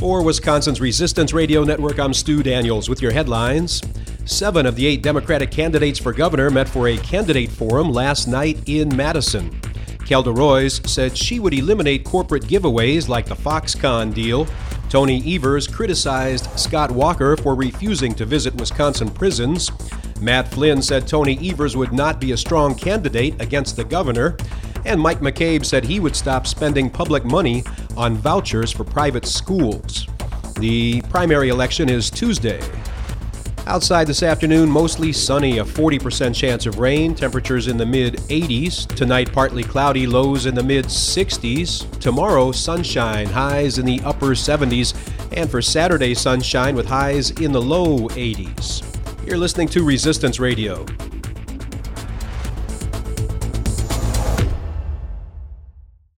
For Wisconsin's Resistance Radio Network, I'm Stu Daniels with your headlines. 7 of the 8 Democratic candidates for governor met for a candidate forum last night in Madison. Kelda Roys said she would eliminate corporate giveaways like the Foxconn deal. Tony Evers criticized Scott Walker for refusing to visit Wisconsin prisons. Matt Flynn said Tony Evers would not be a strong candidate against the governor. And Mike McCabe said he would stop spending public money on vouchers for private schools. The primary election is Tuesday. Outside this afternoon, mostly sunny, a 40% chance of rain, temperatures in the mid-80s. Tonight, partly cloudy, lows in the mid-60s. Tomorrow, sunshine, highs in the upper 70s. And for Saturday, sunshine with highs in the low 80s. You're listening to Resistance Radio.